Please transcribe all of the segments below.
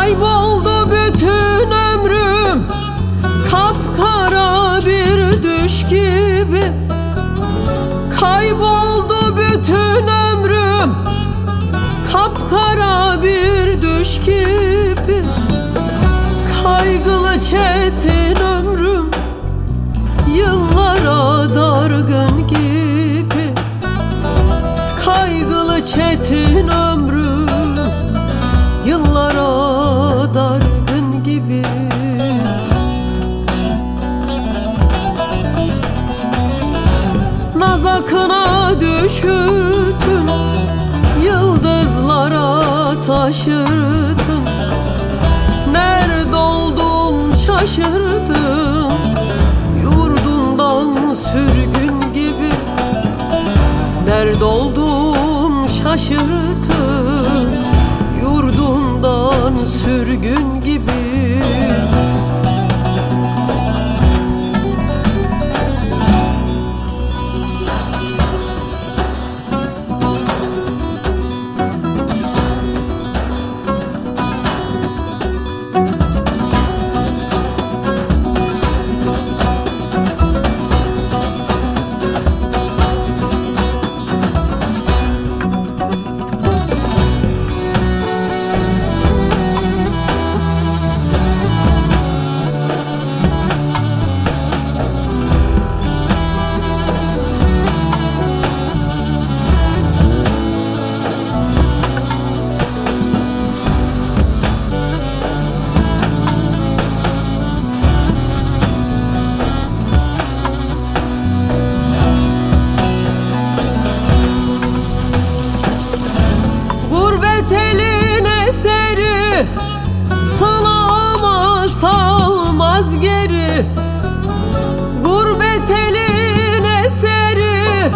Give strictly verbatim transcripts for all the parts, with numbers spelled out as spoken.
Kayboldu bütün ömrüm, kapkara bir düş gibi. Kayboldu bütün ömrüm, kapkara bir düş gibi. Kaygılı çetin ömrüm, yıllara dargın gibi. Kaygılı çetin ömrüm, yıllara dargın gibi. Naz akına düşürdüm, yıldızlara taşırdım. Nerede oldum şaşırdım, yurdundan sürgün gibi. Nerede oldum şaşırdım, yurdundan sürgün gibi. Telin eseri sana salmaz geri. Gurbet elin eseri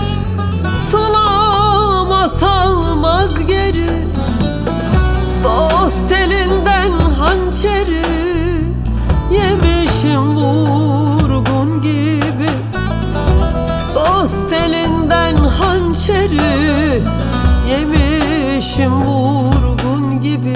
sana salmaz geri. Dost elinden hançeri yemişim vurgun gibi. Dost elinden hançeri yemişim vurgun gibi.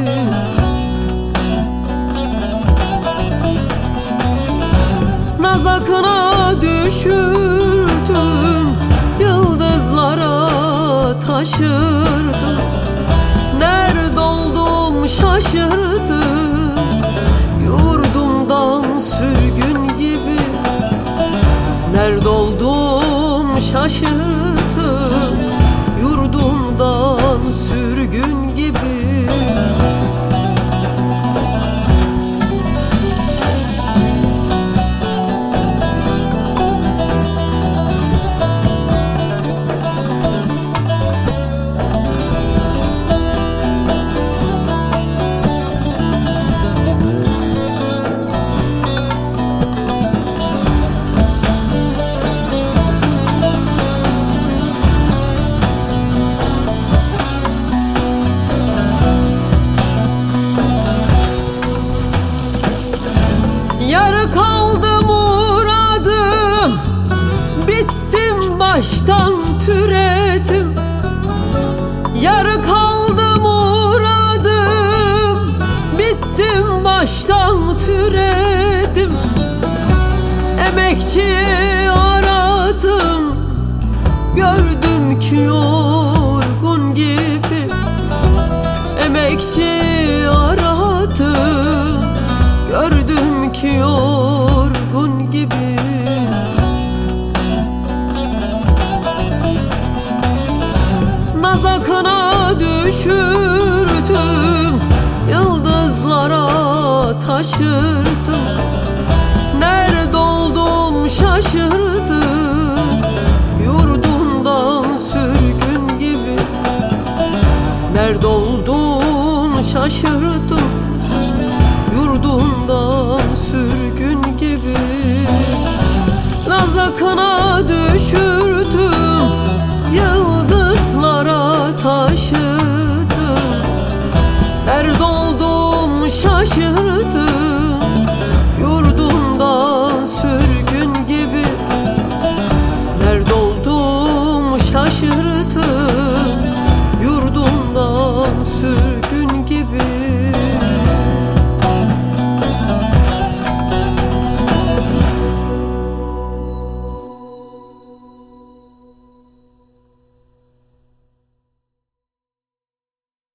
Naz akına düşürdüm, yıldızlara taşırdım. Nerede oldum şaşırdım, yurdumdan sürgün gibi. Nerede oldum şaşırdım, yurdumdan sürgün gibi. Yarı kaldı muradım, bittim baştan türedim. Yarı kaldı muradım, bittim baştan türedim. Emekçi aradım, gördüm ki yorgun gibi. Emekçi aradım, gördüm ki yorgun gibi. Naz akına düşürdüm, yıldızlara taşırdım. Nerede oldum şaşırdım, yurdumdan sürgün gibi. Nerede oldum şaşırdım, yurdumdan sürgün gibi. Naz akına